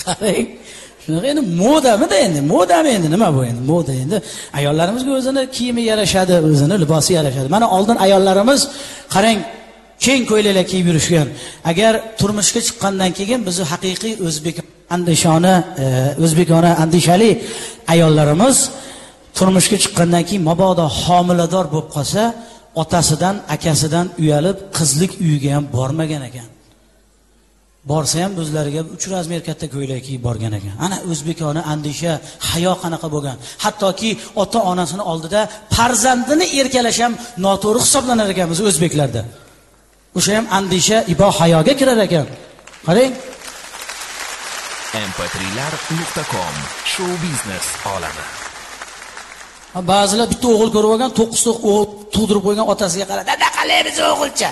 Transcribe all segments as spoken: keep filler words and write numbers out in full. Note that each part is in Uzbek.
qarang. Shunaqa endi modamida endi, modami endi nima bu endi? Moda endi ayollarimizga o'zini kiyimi yarashadi, o'zini libosi yarashadi. Mana oldin ayollarimiz qarang, keng ko'ylaklar kiyib yurishgan. Agar turmushga chiqqandan keyin bizni haqiqiy o'zbek andishona, o'zbekona andishali ayollarimiz turmushga chiqqandan keyin mabodo homilador bo'lib qolsa, otasidan, akasidan uyalib qizlik uyiga ham bormagan ekan. Borsa ham o'zlariga uch razmer katta ko'ylak kiyib borgan ekan. Ana o'zbekona andisha, hayo qanaqa bo'lgan. Hattoki ota-onasini oldida farzandini erkalash ham noto'g'ri hisoblanar ekan biz o'zbeklarda. O'sha ham andisha, ibo hayoga kirar ekan. Qarang. em p tri lar nuqta com show biznes olami. Ba'zilar bitta o'g'il ko'rib olgan, to'qqiz ta o'g'il tug'dirib qo'ygan otasiga qarab, "Dada, qalay biz o'g'ilcha?"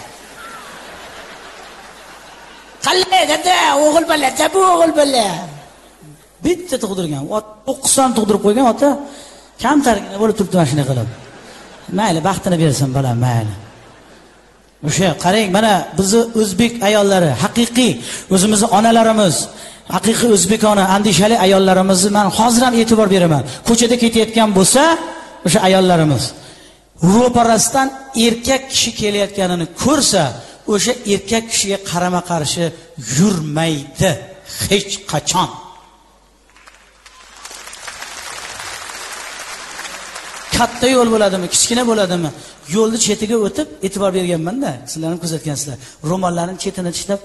Qalay dada, o'g'il bola, bu o'g'il bola. Bitta tug'dirgan, to'qqiz ta tug'dirib qo'ygan ota kamtargina bo'lib turibdi mana shunday qilib. Mayli, baxtini bersin bolam, mayli. O'sha qarang, mana bizni o'zbek ayollari, haqiqiy o'zimizning onalarimiz, haqiqiy o'zbekona andishali ayollarimizni men hozir ham e'tibor beraman. Ko'chada ketayotgan bo'lsa, o'sha ayollarimiz ro'parasidan erkak kishi kelayotganini ko'rsa, o'sha erkak kishiga qarama-qarshi yurmaydi hech qachon. Katta yo'l bo'ladimi, kichkina bo'ladimi, yo'lni chetiga o'tib e'tibor berganman-da, sizlar ham kuzatgansizlar. Ro'mollarini chetini tishlab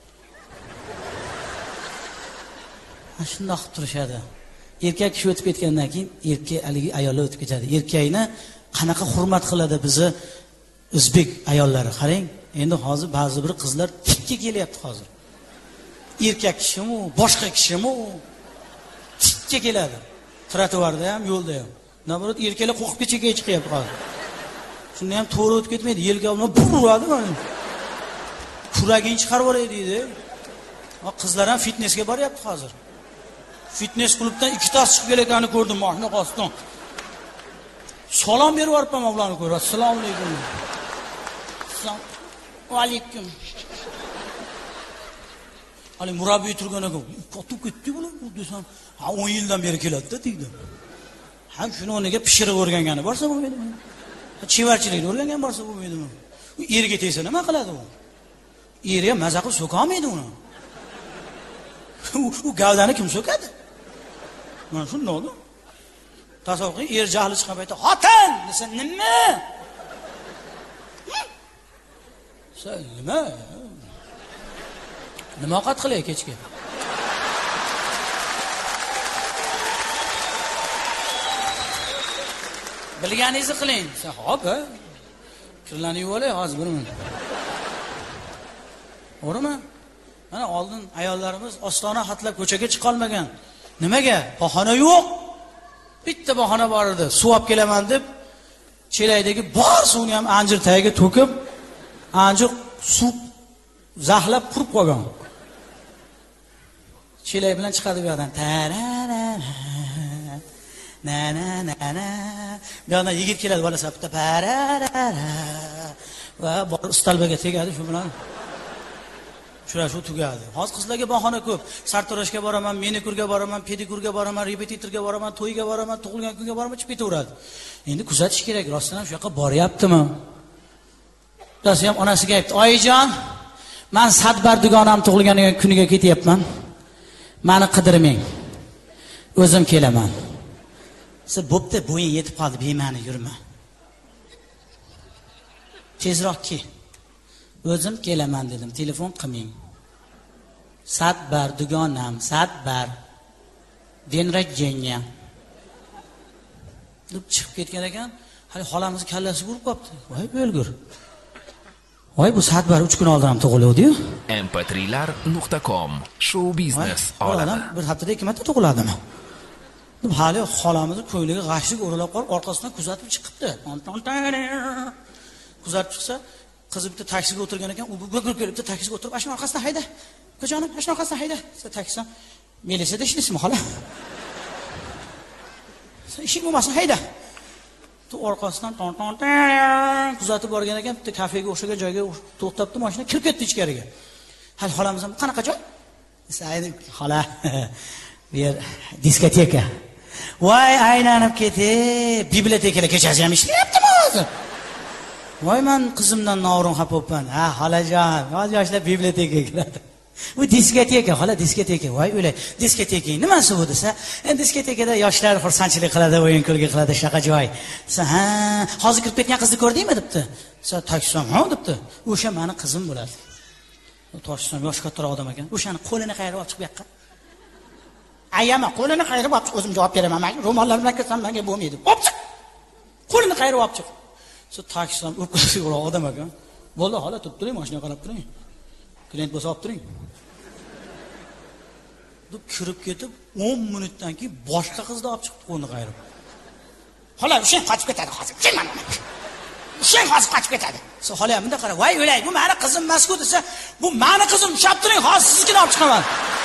shunday qilib turishadi. Erkak kishi o'tib ketgandan keyin erkak haligi ayollar o'tib ketadi. Erkakni qanaqa hurmat qiladi bizni o'zbek ayollari. Qarang, endi hozir ba'zi bir qizlar tikka kelyapti hozir. Erkak kishimi, boshqa kishimi tikka keladi. Trotuarda ham, yo'lda ham. Nabarat erkaklar qo'qib kechaga chiqyapti hozir. Shunda ham to'g'ri o'tib ketmaydi. Yelkamni buradi mana. Kuragini chiqarib yuboradi deydi. Qizlar ham fitnesga boryapti hozir. Fitnes klubdan ikkitasi chiqib kelayotganini ko'rdim mashina qoston. Salom berib yuboribman ularni ko'rib. Assalomu alaykum. Assalomu alaykum. Ali murabbiy turgan ekan. Qotib ketdi bular desam, ha o'n yildan beri keladi-da deydi. Ham shuni o'rniga pishirib o'rgangani borsa bo'lmaydimi? Chevarchilikni o'rgangan borsa bo'lmaydimi? U erga tegsa nima qiladi u? Erga maza qilib so'ka olmaydi uni. U gavdani kim so'kadi? Mana shunday oldu. Tasavvur qiling, er jahli chiqqan paytda xotin desa nima? Sen nima? Nima ovqat qilay kechga? Bilganingizni qiling. Xo'p, ha? Kirlarni yuvib olay hozir bir minut. O'rimi? Mana oldin ayollarimiz ostona hatlab ko'chaga chiqa olmagan. Nimaga? Bahona yo'q. Bitta bahona bor edi. Suv olib kelaman deb chelakdagi bor suvni ham anjir tagiga to'kib, anjir suv zaxlab qurib qo'ygan. Chelak bilan chiqadi bu yerdan. Na na na na. Bu yerdan yigit keladi bolasi bitta pararara. Va bor ustalbaga tegadi shu bilan. Uchrashuv tugadi. Hozir qizlarga bahona ko'p. Sartaroshga boraman, menikurga boraman, pedikurga boraman, repetitorga boraman, to'yga boraman, tug'ilgan kunga boraman, chiqib ketaveradi. Endi kuzatish kerak, rostdan ham shu yoqqa boryaptimi? Otasi ham onasiga aytdi: "Oyijon, men Sadbar dugonam tug'ilgan kuniga ketyapman. Meni qidirmang. O'zim kelaman." Siz bo'pti, bo'ying yetib qoldi, bema'ni yurma. Tezroq kel. O'zim kelaman dedim, telefon qilmang. Sadbar dugonam, Sadbar. Den rajjenya. Deb chiqib ketgan ekan, hali xolamiz kallasi urib qopti. Voy o'lgur. Voy bu Sadbar uch kun oldin ham tug'ildi-yu. em p tri lar nuqta com show biznes olami. Bir haftada ikki marta tug'iladimi? Deb hali xolamizni ko'yliga g'ashlik o'ralab qolib, orqasidan kuzatib chiqibdi. Kuzatib chiqsa, qiz bitta taksiga o'tirgan ekan, u bir kelib bitta taksiga o'tirib, "Ashna orqasidan hayda. Ko'jonim, ashna orqasidan hayda." Siz taksidan Melisada ishlaysizmi, xola? Siz ishing bo'lmasin, hayda. Tu orqasidan ton-ton kuzatib borgan ekan, bitta kafega o'xshagan joyga to'xtabdi, mashina kirib ketdi ichkariga. Hali xolamiz ham qanaqa joy? Saydi xola bu yer diskoteka. Voy aylanib ketib, bibliotekalar kechasi ham ishlayaptimi hozir? Voy men qizimdan norin xapo'pman. Ha, xolajon, hozir yoshlar bibliotekaga kiradi. Bu diskoteka, xola diskoteka. Voy o'lay, diskoteka nimasi bu desa, endi diskotekada yoshlar xursandchilik qiladi, o'yin kulgi qiladi, shaqa joy. Desa, ha, hozir kirib ketgan qizni ko'rdingmi debdi. Desa, taksam, ha debdi. O'sha meni qizim bo'ladi. Toshsam yosh kattaroq odam ekan. O'shani qo'lini qayirib olib chiqib bu yoqqa. Ayama qo'lini qayirib olib chiq, o'zim javob beraman. Men ro'mollar bilan kelsam menga bo'lmaydi. Olib chiq. Qo'lini qayirib olib chiq. Shu taksam o'pkasi yo'q odam ekan. Bo'ldi, xola turib turing, mashina qarab turing. Klient bo'lsa olib turing. Deb kirib ketib o'n minutdan keyin boshqa qizni olib chiqib qo'lini qayirib. Xola, o'sha qochib ketadi hozir. Kelman. O'sha hozir qochib ketadi. Siz xola ham bunday qara. Voy o'lay, bu meni qizim emas-ku desa, bu meni qizim, ushlab turing, hozir siznikini olib chiqaman.